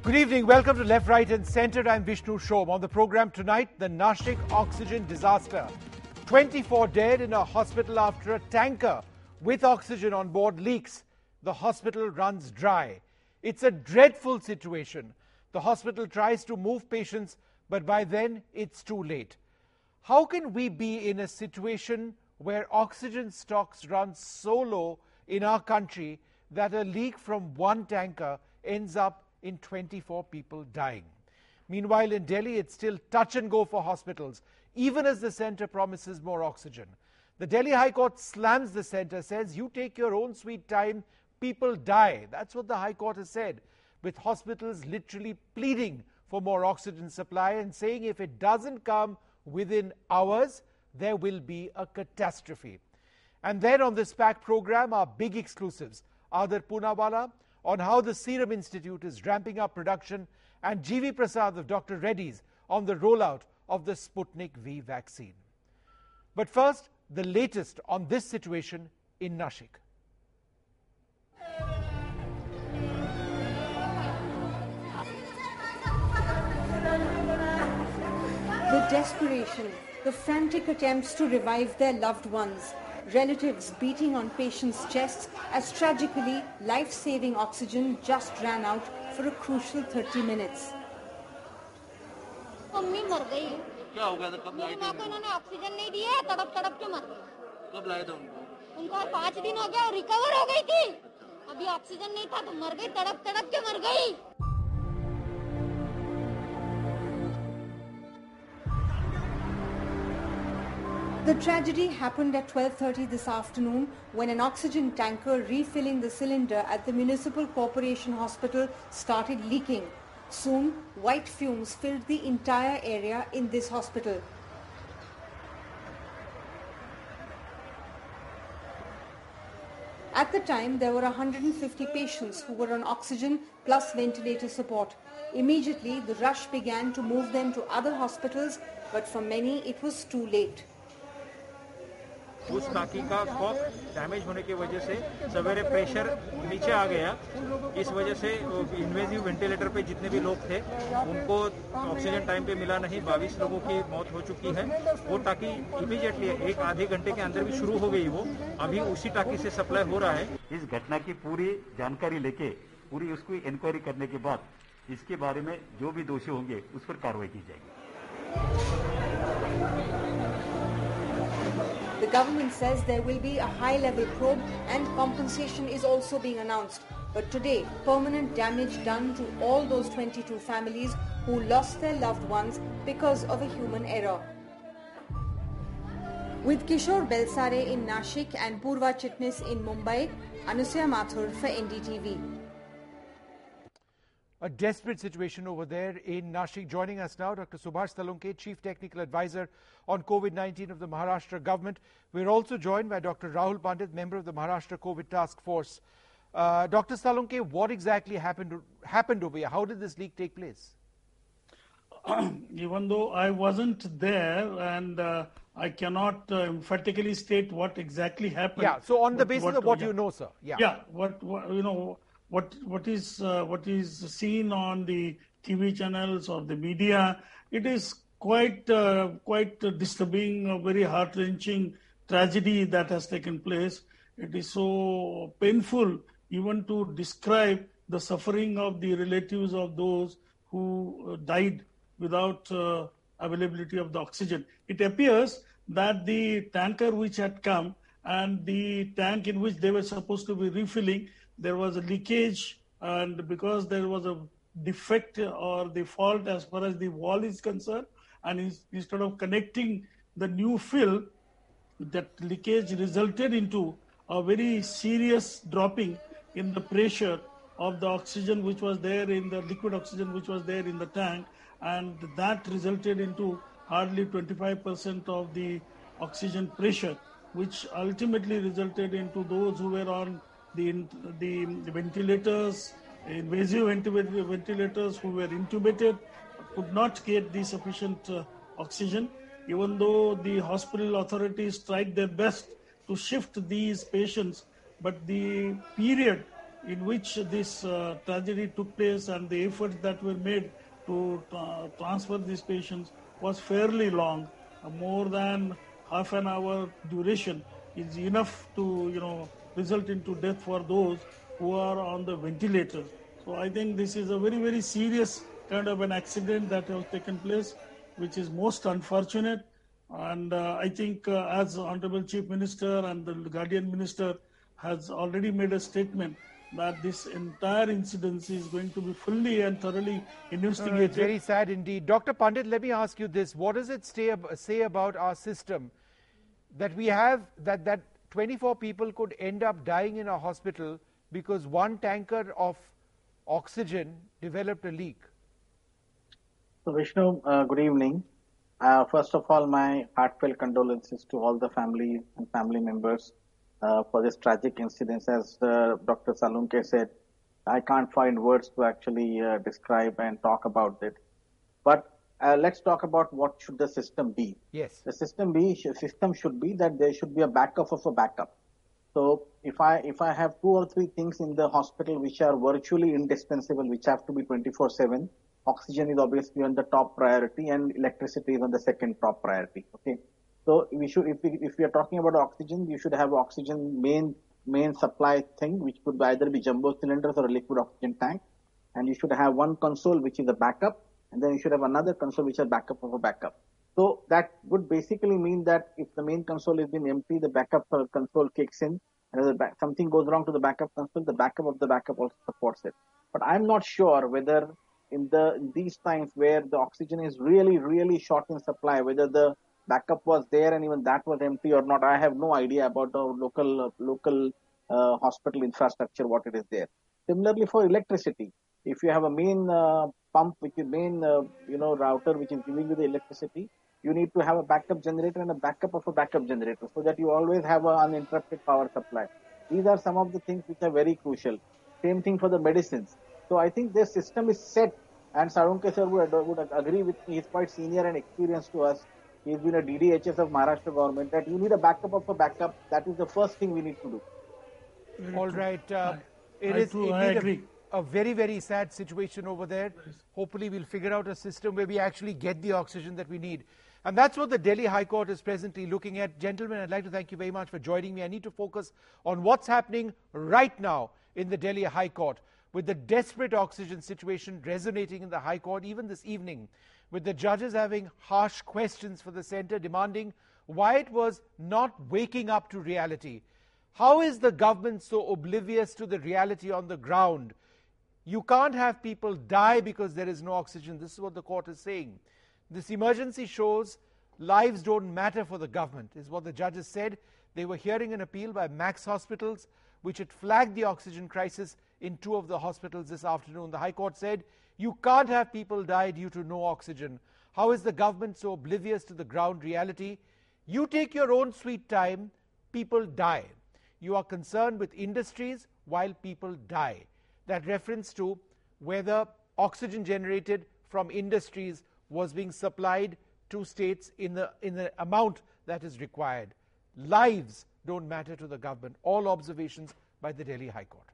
Good evening. Welcome to Left, Right and Centre. I'm Vishnu Shom. On the programme tonight, the Nashik oxygen disaster. 24 dead in a hospital after a tanker with oxygen on board leaks. The hospital runs dry. It's a dreadful situation. The hospital tries to move patients, but by then it's too late. How can we be in a situation where oxygen stocks run so low in our country that a leak from one tanker ends up in 24 people dying? Meanwhile, in Delhi, it's still touch and go for hospitals, even as the centre promises more oxygen. The Delhi High Court slams the centre, says, you take your own sweet time, people die. That's what the High Court has said, with hospitals literally pleading for more oxygen supply and saying if it doesn't come within hours, there will be a catastrophe. And then on this packed program, our big exclusives, Adar Poonawalla on how the Serum Institute is ramping up production, and G.V. Prasad of Dr. Reddy's on the rollout of the Sputnik V vaccine. But first, the latest on this situation in Nashik. The desperation, the frantic attempts to revive their loved ones, relatives beating on patients' chests as tragically life-saving oxygen just ran out for a crucial 30 minutes. Mummy मर गई। क्या हो गया था? कब लाए थे? मेरी माँ को इन्होंने ऑक्सीजन नहीं दिया, तड़प के मर गई। कब लाए थे उनको? उनको 5 दिन हो गया, रिकवर हो गई थी। अभी ऑक्सीजन नहीं था तो मर गई, तड़प के मर गई। The tragedy happened at 12:30 this afternoon when an oxygen tanker refilling the cylinder at the Municipal Corporation Hospital started leaking. Soon, white fumes filled the entire area in this hospital. At the time, there were 150 patients who were on oxygen plus ventilator support. Immediately, the rush began to move them to other hospitals, but for many, it was too late. उस टाकी का Kock damage होने की वजह से सवेरे pressure नीचे आ गया। इस वजह से इन्वेजिव वेंटिलेटर पे जितने भी लोग थे उनको ऑक्सीजन टाइम पे मिला नहीं। 22 लोगों की मौत हो चुकी है। वो टाकी इमीडिएटली एक आधे घंटे के अंदर भी शुरू हो गई। वो अभी उसी टाकी से सप्लाई हो रहा है। इस घटना की पूरी जानकारी लेके पूरी उसकी इंक्वायरी करने के बाद इसके बारे में जो भी दोषी होंगे उस पर कार्रवाई की जाएगी। The government says there will be a high-level probe and compensation is also being announced. But today, permanent damage done to all those 22 families who lost their loved ones because of a human error. With Kishore Belsare in Nashik and Purva Chitnis in Mumbai, Anusya Mathur for NDTV. A desperate situation over there in Nashik. Joining us now, Dr. Subhash Salunke, Chief Technical Advisor on COVID-19 of the Maharashtra government. We're also joined by Dr. Rahul Pandit, member of the Maharashtra COVID Task Force. Dr. Salunke, what exactly happened over here? How did this leak take place? Even though I wasn't there and I cannot emphatically state what exactly happened. Yeah, so on the basis of what you know, sir. Yeah, what you know. What is seen on the TV channels or the media, it is quite disturbing, a very heart-wrenching tragedy that has taken place. It is so painful even to describe the suffering of the relatives of those who died without availability of the oxygen. It appears that the tanker which had come and the tank in which they were supposed to be refilling, there was a leakage, and because there was a defect or the fault as far as the wall is concerned, and instead of connecting the new fill, that leakage resulted into a very serious dropping in the pressure of the oxygen which was there in the liquid oxygen which was there in the tank, and that resulted into hardly 25% of the oxygen pressure, which ultimately resulted into those who were on the ventilators, invasive ventilators, who were intubated, could not get the sufficient oxygen, even though the hospital authorities tried their best to shift these patients. But the period in which this tragedy took place and the efforts that were made to transfer these patients was fairly long. More than half an hour duration is enough to result into death for those who are on the ventilator. So I think this is a very, very serious kind of an accident that has taken place, which is most unfortunate. And I think as Honorable Chief Minister and the Guardian Minister has already made a statement that this entire incident is going to be fully and thoroughly investigated. It's very sad indeed. Dr. Pandit, let me ask you this. What does it say about our system that we have that 24 people could end up dying in a hospital because one tanker of oxygen developed a leak? So Vishnu, good evening. First of all, my heartfelt condolences to all the family and family members for this tragic incident. As Dr. Salunke said, I can't find words to actually describe and talk about it. But let's talk about what should the system be. Yes. The system should be that there should be a backup of a backup. So if I have 2 or 3 things in the hospital which are virtually indispensable, which have to be 24/7, oxygen is obviously on the top priority and electricity is on the second top priority. Okay. So we should, if we are talking about oxygen, you should have oxygen main supply thing, which could either be jumbo cylinders or a liquid oxygen tank. And you should have one console, which is a backup. And then you should have another console, which is a backup of a backup. So that would basically mean that if the main console has been empty, the backup console kicks in. And if something goes wrong to the backup console, the backup of the backup also supports it. But I'm not sure whether in these times where the oxygen is really, really short in supply, whether the backup was there and even that was empty or not. I have no idea about the local hospital infrastructure, what it is there. Similarly for electricity, if you have a main pump, which is main router, which is giving you the electricity, you need to have a backup generator and a backup of a backup generator so that you always have an uninterrupted power supply. These are some of the things which are very crucial. Same thing for the medicines. So I think this system is set, and Salunke sir would agree with me. He's quite senior and experienced to us. He's been a DDHS of Maharashtra government, that you need a backup of a backup. That is the first thing we need to do. All right. It is a very, very sad situation over there. Hopefully we'll figure out a system where we actually get the oxygen that we need. And that's what the Delhi High Court is presently looking at. Gentlemen, I'd like to thank you very much for joining me. I need to focus on what's happening right now in the Delhi High Court, with the desperate oxygen situation resonating in the High Court even this evening, with the judges having harsh questions for the centre, demanding why it was not waking up to reality. How is the government so oblivious to the reality on the ground? You can't have people die because there is no oxygen. This is what the court is saying. This emergency shows lives don't matter for the government, is what the judges said. They were hearing an appeal by Max Hospitals, which had flagged the oxygen crisis in 2 of the hospitals this afternoon. The High Court said, you can't have people die due to no oxygen. How is the government so oblivious to the ground reality? You take your own sweet time, people die. You are concerned with industries while people die. That reference to whether oxygen generated from industries was being supplied to states in the amount that is required. Lives don't matter to the government. All observations by the Delhi High Court.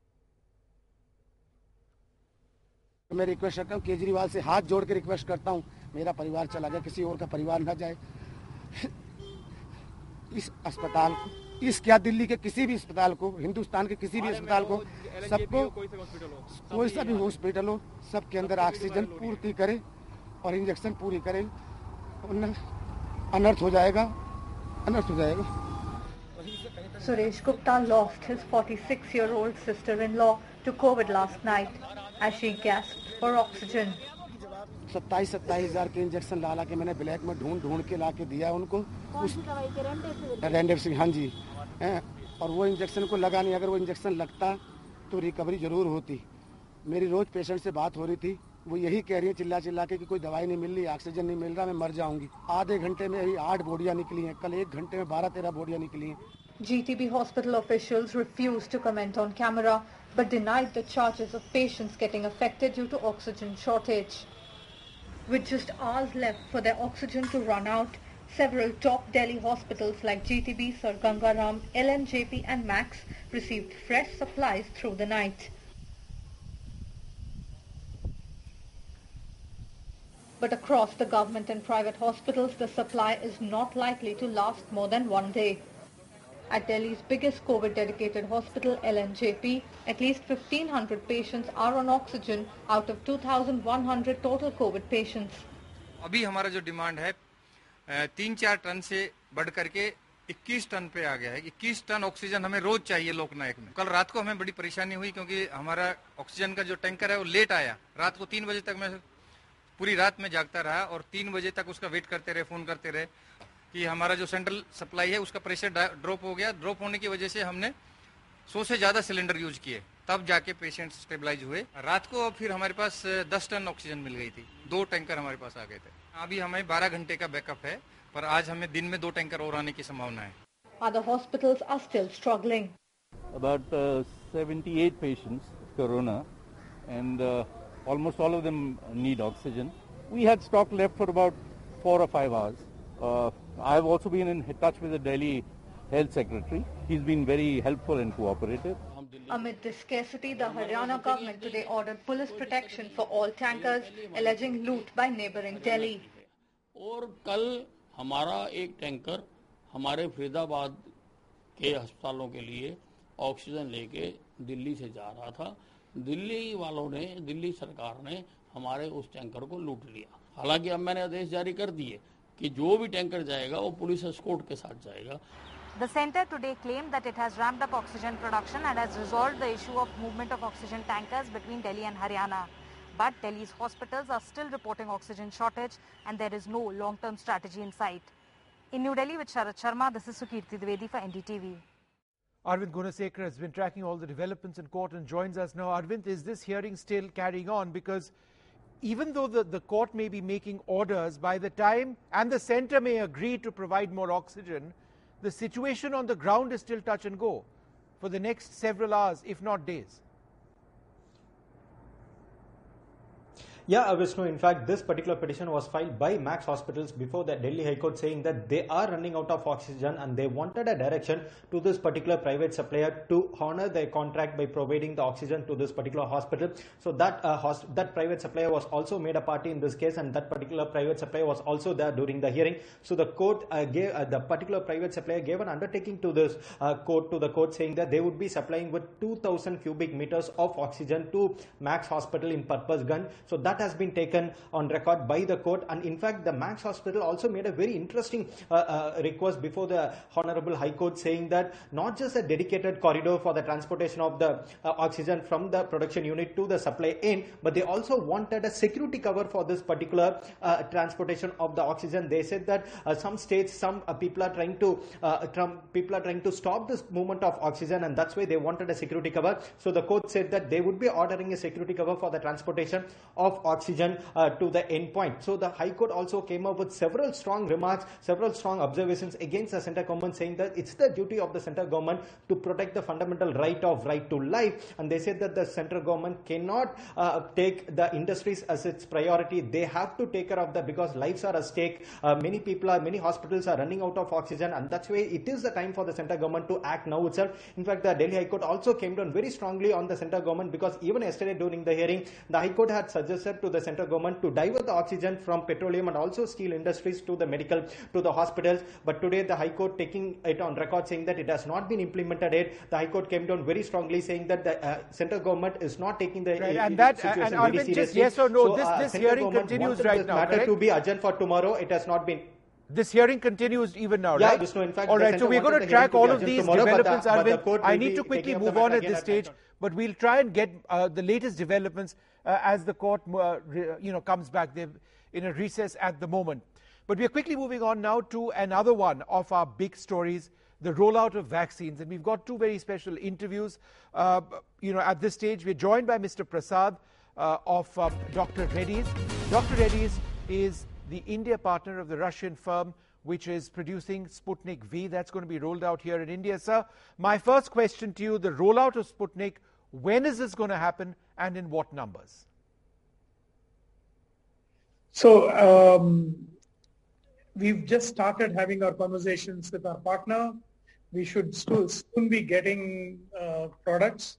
मैं request करता हूँ, केजरीवाल से हाथ जोड़ के request करता हूँ, मेरा परिवार चला गया, किसी और का परिवार न जाए। इस अस्पताल को, इस क्या दिल्ली के किसी भी अस्पताल को, हिंदुस्तान के किसी भी अस्पताल को, सबको कोई सा भी हॉस्पिटल हो, सबके अंदर ऑक्सीजन पूर्ति करे और इंजेक्शन पूरी करे, अनर्थ हो जाएगा, अनर्थ हो जाएगा। Suresh Gupta lost his 46-year-old sister-in-law to COVID last night as she gasped for oxygen. 27,000 के इंजेक्शन ला के मैंने ब्लैक में ढूंढ के ला के दिया उनको। उस रेमडेसिविर, हाँ जी, और वो इंजेक्शन को लगा नहीं। अगर वो इंजेक्शन लगता तो रिकवरी जरूर होती। मेरी रोज पेशेंट से बात हो रही थी, वो यही कह रही है चिल्ला के कि कोई दवाई नहीं मिल रही, ऑक्सीजन नहीं मिल रहा, मैं मर जाऊंगी। आधे घंटे में अभी 8 बोडियां निकली हैं, कल 1 घंटे में 12-13 बोडियां निकली हैं। GTB hospital officials refused to comment on camera but denied the charges of patients getting affected due to oxygen shortage. With just hours left for their oxygen to run out, several top Delhi hospitals like GTB, Sir Ganga Ram, LNJP and Max received fresh supplies through the night. But across the government and private hospitals, the supply is not likely to last more than one day. At Delhi's biggest COVID-dedicated hospital, LNJP, at least 1,500 patients are on oxygen out of 2,100 total COVID patients. अभी हमारा जो demand है 3-4 ton से बढ़ करके 21 ton पे आ गया है। 21 टन ऑक्सीजन हमें रोज चाहिए लोकनायक में। कल रात को हमें बड़ी परेशानी हुई क्योंकि हमारा ऑक्सीजन का जो टैंकर है वो लेट आया। रात को 3 बजे तक मैं पूरी रात में जागता रहा और 3 बजे तक उसका वेट करते रहे, फोन करते रहे कि हमारा जो सेंट्रल सप्लाई है उसका प्रेशर ड्रॉप हो गया। ड्रॉप होने की वजह से हमने 100 से ज़्यादा सिलेंडर यूज किए, तब जाके पेशेंट स्टेबलाइज हुए। रात को फिर हमारे पास 10 टन ऑक्सीजन मिल गई थी। 2 टैंकर हमारे पास आ गए थे। अभी हमें 12 घंटे का बैकअप है, पर आज हमें दिन में 2 टैंकर और आने की संभावना है। Other hospitals are still struggling. About 78 patients with corona, and almost all of them need oxygen. We had stock left for about 4 or 5 hours. I've also been in touch with the Delhi Health Secretary. He's been very helpful and cooperative. Amid this scarcity, the Haryana government today ordered police protection for all tankers, alleging loot by neighbouring Delhi. और कल हमारा एक tanker हमारे फरीदाबाद के अस्पतालों के लिए oxygen लेके दिल्ली से जा रहा था। दिल्ली वालों ने, दिल्ली सरकार ने हमारे उस टैंकर को लूट लिया। हालांकि अब मैंने आदेश जारी कर दिए कि जो भी टैंकर जाएगा वो पुलिस एस्कॉर्ट के साथ जाएगा। The centre today claimed that it has ramped up oxygen production and has resolved the issue of movement of oxygen tankers between Delhi and Haryana. But Delhi's hospitals are still reporting oxygen shortage and there is no long-term strategy in sight. In New Delhi with Sharat Sharma, this is Sukirti Dwivedi for NDTV. Arvind Gunasekar has been tracking all the developments in court and joins us now. Arvind, is this hearing still carrying on? Because even though the court may be making orders, by the time, and the centre may agree to provide more oxygen, the situation on the ground is still touch and go for the next several hours, if not days. Yeah, Vishnu, in fact, this particular petition was filed by Max Hospitals before the Delhi High Court, saying that they are running out of oxygen and they wanted a direction to this particular private supplier to honor their contract by providing the oxygen to this particular hospital. So that that private supplier was also made a party in this case, and that particular private supplier was also there during the hearing. So the court gave the particular private supplier gave an undertaking to this court, saying that they would be supplying with 2,000 cubic meters of oxygen to Max Hospital in Purpasganj. So that has been taken on record by the court, and in fact the Max Hospital also made a very interesting request before the Honorable High Court, saying that not just a dedicated corridor for the transportation of the oxygen from the production unit to the supply end, but they also wanted a security cover for this particular transportation of the oxygen. They said that some states, some people are trying to stop this movement of oxygen, and that's why they wanted a security cover. So the court said that they would be ordering a security cover for the transportation of oxygen to the end point. So the High Court also came up with several strong remarks, several strong observations against the central government, saying that it's the duty of the central government to protect the fundamental right to life. And they said that the central government cannot take the industries as its priority. They have to take care of that because lives are at stake. Many hospitals are running out of oxygen, and that's why it is the time for the central government to act now itself. In fact, the Delhi High Court also came down very strongly on the central government, because even yesterday during the hearing, the High Court had suggested to the central government to divert the oxygen from petroleum and also steel industries to the medical, to the hospitals. But today the High Court taking it on record, saying that it has not been implemented yet. The High Court came down very strongly, saying that the central government is not taking the situation very seriously. Just yes or no, so, this hearing continues right now, matter to be adjourned for tomorrow. It has not been. This hearing continues even now, yeah, right? Vishnu, in fact, all right, so we're going to track all of these developments, Arvind. I need to quickly move on at this stage, but we'll try and get the latest developments as the court comes back. They're in a recess at the moment. But we're quickly moving on now to another one of our big stories, the rollout of vaccines. And we've got two very special interviews. At this stage, we're joined by Mr. Prasad of Dr. Reddy's. Dr. Reddy's is the India partner of the Russian firm which is producing Sputnik V. That's going to be rolled out here in India. Sir, my first question to you, the rollout of Sputnik, when is this going to happen and in what numbers? So we've just started having our conversations with our partner. we should soon be getting product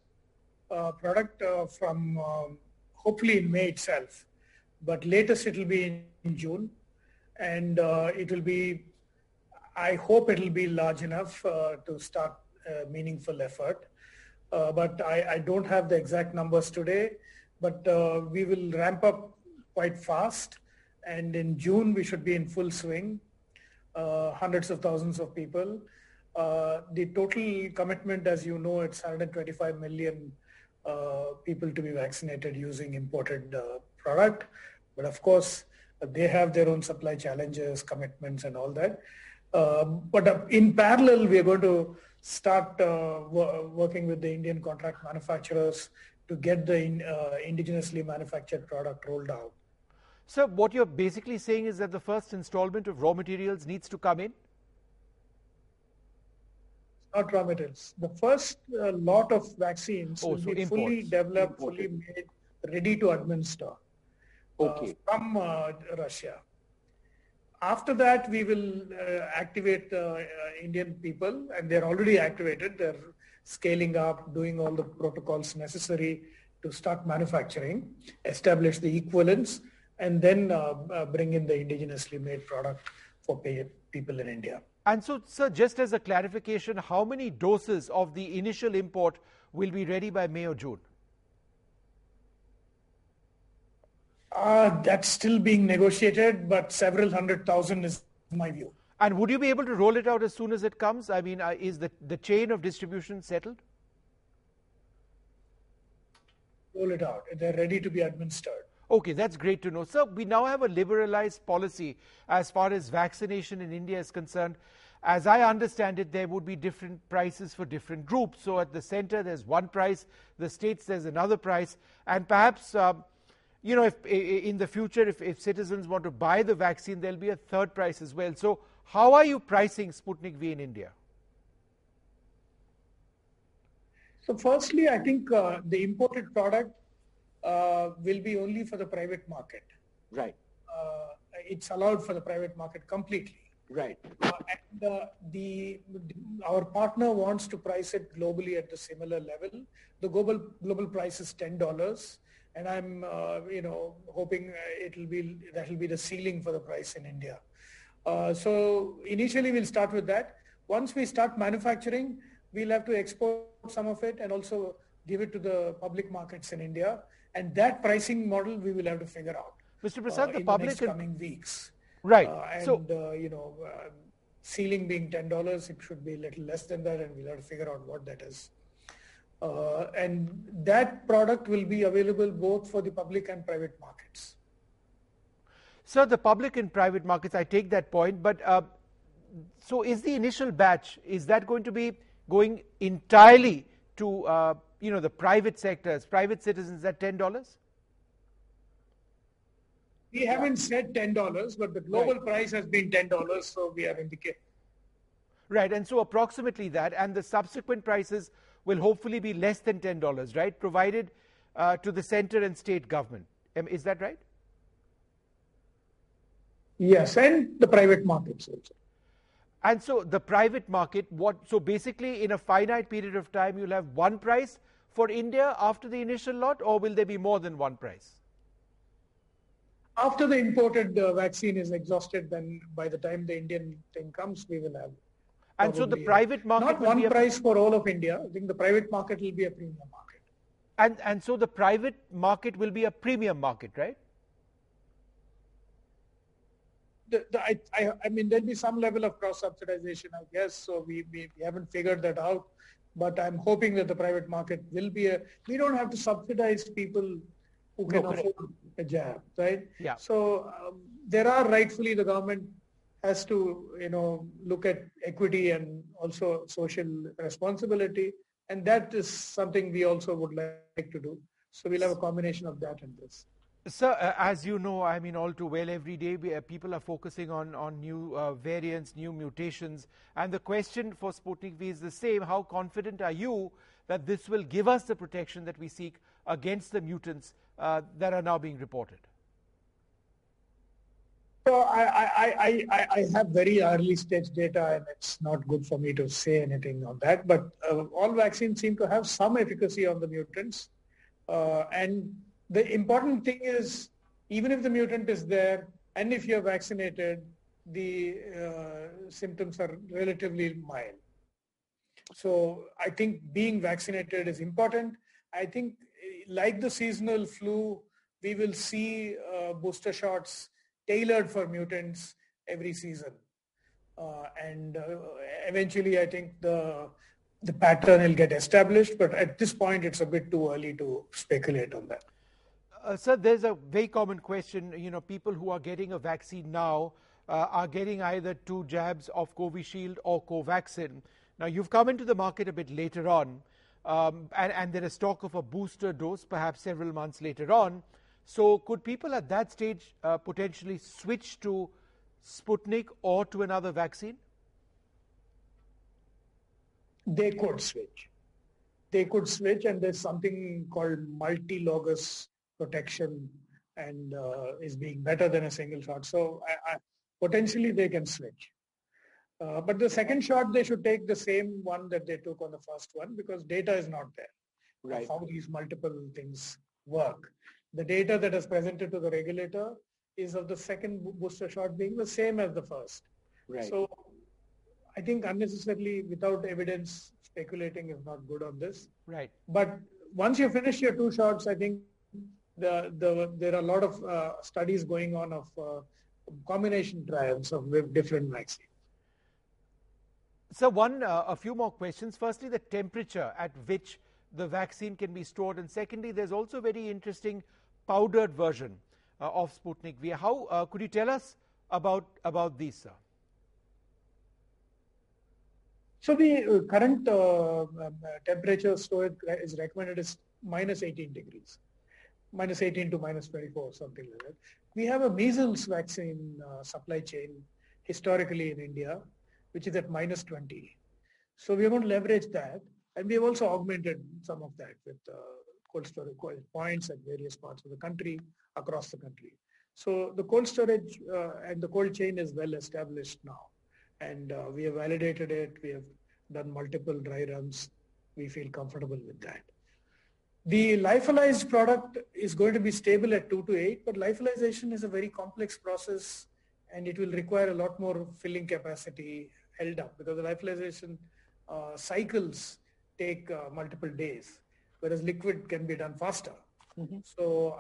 from hopefully in May itself, but latest it will be in June, and it will be, I hope it will be large enough to start meaningful effort. But I don't have the exact numbers today, but we will ramp up quite fast, and in June we should be in full swing, hundreds of thousands of people. The total commitment, as you know, it's 125 million people to be vaccinated using imported product. But of course, they have their own supply challenges, commitments and all that. But in parallel, we are going to start working with the Indian contract manufacturers to get the indigenously manufactured product rolled out. So what you're basically saying is that the first installment of raw materials needs to come in? Not raw materials. The first lot of vaccines will be imports. Fully developed, fully made, ready to administer from Russia. After that, we will activate Indian people, and they're already activated. They're scaling up, doing all the protocols necessary to start manufacturing, establish the equivalence, and then bring in the indigenously made product for people in India. And so, sir, just as a clarification, how many doses of the initial import will be ready by May or June? That's still being negotiated, but several 100,000 is my view. And would you be able to roll it out as soon as it comes? I mean, is the chain of distribution settled? Roll it out. They're ready to be administered. Okay, that's great to know. Sir, we now have a liberalized policy as far as vaccination in India is concerned. As I understand it, there would be different prices for different groups. So at the center, there's one price, the states, there's another price. And perhaps, you know, if in the future, if citizens want to buy the vaccine, there'll be a third price as well. So how are you pricing Sputnik V in India? So firstly, I think the imported product will be only for the private market. Right. It's allowed for the private market completely. Right. And our partner wants to price it globally at the similar level. The global price is $10, and I'm hoping that will be the ceiling for the price in India. So initially we'll start with that. Once we start manufacturing, we'll have to export some of it and also give it to the public markets in India. And that pricing model we will have to figure out. Mr. Prasad, the next coming weeks. Right. Ceiling being $10, it should be a little less than that, and we'll have to figure out what that is. And that product will be available both for the public and private markets. Sir, the public and private markets, I take that point, but so is the initial batch, is that going to be going entirely to the private sectors, private citizens at $10? We haven't said $10, but the global price has been $10, so we are indicating. Right, and so approximately that, and the subsequent prices will hopefully be less than $10, right, provided to the center and state government. Is that right? Yes, and the private markets also. And so the private market, so basically in a finite period of time, you'll have one price for India after the initial lot, or will there be more than one price? After the imported vaccine is exhausted, then by the time the Indian thing comes, we will have. And so the private market not one price for all of India. I think the private market will be a premium market. And so the private market will be a premium market, right? I mean, there'll be some level of cross-subsidization, I guess. So we haven't figured that out. But I'm hoping that the private market will be we don't have to subsidize people who can afford a jab, right? Yeah. So there are rightfully the government has to, look at equity and also social responsibility. And that is something we also would like to do. So we'll have a combination of that and this. Sir, as you know, I mean, all too well, every day people are focusing on new variants, new mutations. And the question for Sputnik V is the same. How confident are you that this will give us the protection that we seek against the mutants that are now being reported? So I have very early stage data, and it's not good for me to say anything on that. But all vaccines seem to have some efficacy on the mutants. And the important thing is, even if the mutant is there, and if you're vaccinated, the symptoms are relatively mild. So I think being vaccinated is important. I think like the seasonal flu, we will see booster shots tailored for mutants every season. And eventually I think the pattern will get established, but at this point it's a bit too early to speculate on that. Sir, there's a very common question. People who are getting a vaccine now are getting either 2 jabs of Covishield or Covaxin. Now, you've come into the market a bit later on, and there is talk of a booster dose perhaps several months later on. So could people at that stage potentially switch to Sputnik or to another vaccine? They could switch. And there's something called multi-logos protection, and is being better than a single shot. So potentially they can switch. But the second shot, they should take the same one that they took on the first one, because data is not there. Right. How these multiple things work. The data that is presented to the regulator is of the second booster shot being the same as the first. Right. So I think unnecessarily, without evidence, speculating is not good on this. Right. But once you finish your 2 shots, I think there are a lot of studies going on of combination trials of different vaccines. So a few more questions. Firstly, the temperature at which the vaccine can be stored, and secondly, there's also a very interesting powdered version of Sputnik V. How could you tell us about these, sir? So the current temperature storage is recommended is minus 18 degrees, minus 18 to minus 24, something like that. We have a measles vaccine supply chain historically in India, which is at minus 20. So we are going to leverage that. And we have also augmented some of that with cold storage points at various parts of the country, across the country. So the cold storage and the cold chain is well established now. And we have validated it. We have done multiple dry runs. We feel comfortable with that. The lyophilized product is going to be stable at 2 to 8, but lyophilization is a very complex process, and it will require a lot more filling capacity held up, because the lyophilization cycles take multiple days, whereas liquid can be done faster. Mm-hmm. So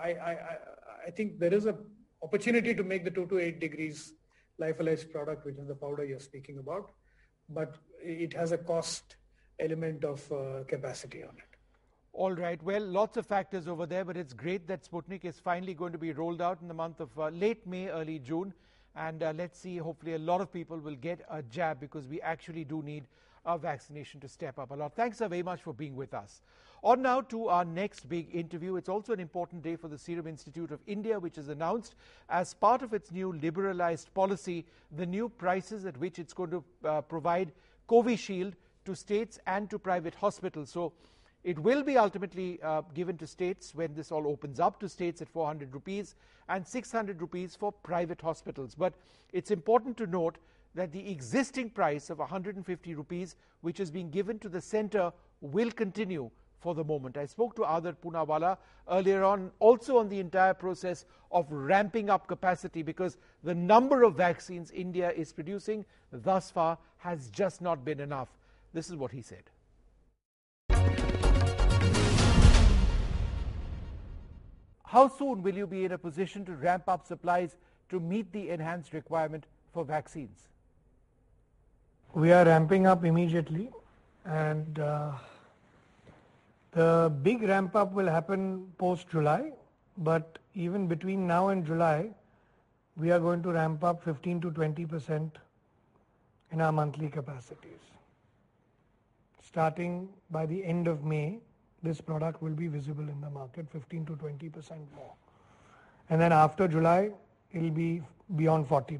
I think there is an opportunity to make the 2 to 8 degrees lyophilized product, which is the powder you're speaking about, but it has a cost element of capacity on it. All right. Well, lots of factors over there, but it's great that Sputnik is finally going to be rolled out in the month of late May, early June. And let's see, hopefully a lot of people will get a jab, because we actually do need our vaccination to step up a lot. Thanks very much for being with us. On now to our next big interview. It's also an important day for the Serum Institute of India, which has announced as part of its new liberalized policy, the new prices at which it's going to provide Covishield to states and to private hospitals. So it will be ultimately given to states when this all opens up to states at 400 rupees and 600 rupees for private hospitals. But it's important to note that the existing price of 150 rupees, which is being given to the center, will continue for the moment. I spoke to Adar Poonawalla earlier on, also on the entire process of ramping up capacity, because the number of vaccines India is producing thus far has just not been enough. This is what he said. How soon will you be in a position to ramp up supplies to meet the enhanced requirement for vaccines? We are ramping up immediately, and the big ramp up will happen post-July, but even between now and July, we are going to ramp up 15 to 20% in our monthly capacities. Starting by the end of May, this product will be visible in the market, 15 to 20% more. And then after July, it will be beyond 40%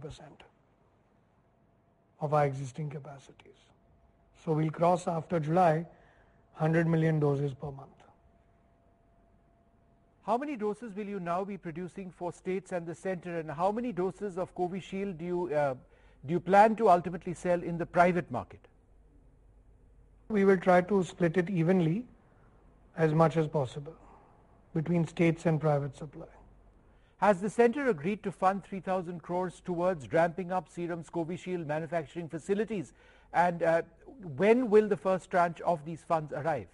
of our existing capacities. So we'll cross after July 100 million doses per month. How many doses will you now be producing for states and the centre, and how many doses of Covishield do you plan to ultimately sell in the private market? We will try to split it evenly as much as possible between states and private supply. Has the centre agreed to fund 3,000 crores towards ramping up Serum's Covishield manufacturing facilities? And when will the first tranche of these funds arrive?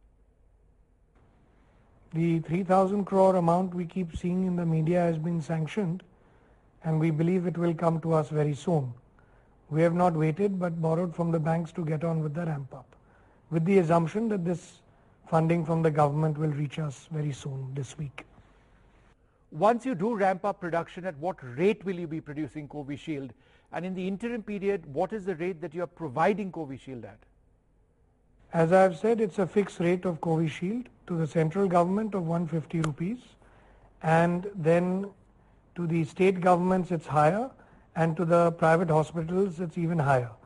The 3,000 crore amount we keep seeing in the media has been sanctioned, and we believe it will come to us very soon. We have not waited but borrowed from the banks to get on with the ramp up, with the assumption that this funding from the government will reach us very soon this week. Once you do ramp up production, at what rate will you be producing Covishield? And in the interim period, what is the rate that you are providing Covishield at? As I have said, it's a fixed rate of Covishield to the central government of 150 rupees, and then to the state governments it's higher, and to the private hospitals it's even higher.